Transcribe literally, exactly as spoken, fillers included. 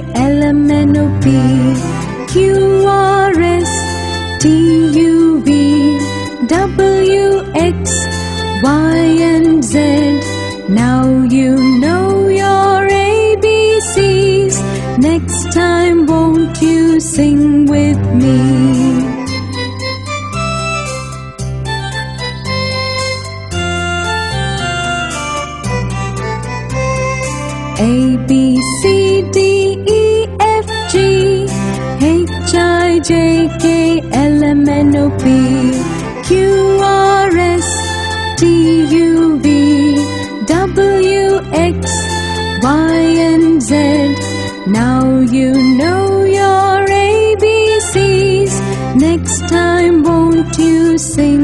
L M N O P Q R S T U V W X Y and Z. Now you know your A B Cs. Next time won't you sing with me? A B C D E F G H I J K L M N O P Q R S T U V W X Y and Z. Now you know your A B Cs. Next time won't you sing